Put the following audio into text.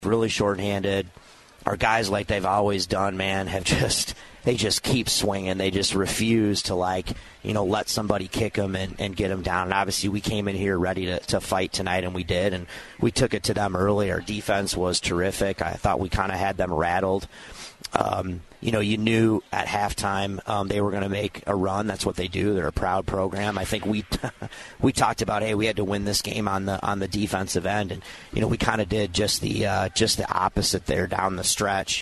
really shorthanded. Our guys, like they've always done, man, they just keep swinging. They just refuse to, let somebody kick them and get them down. And obviously, we came in here ready to fight tonight, and we did. And we took it to them early. Our defense was terrific. I thought we kind of had them rattled. You knew at halftime they were going to make a run. That's what they do. They're a proud program. I think we talked about, hey, we had to win this game on the defensive end, and we kind of did just the opposite there down the stretch.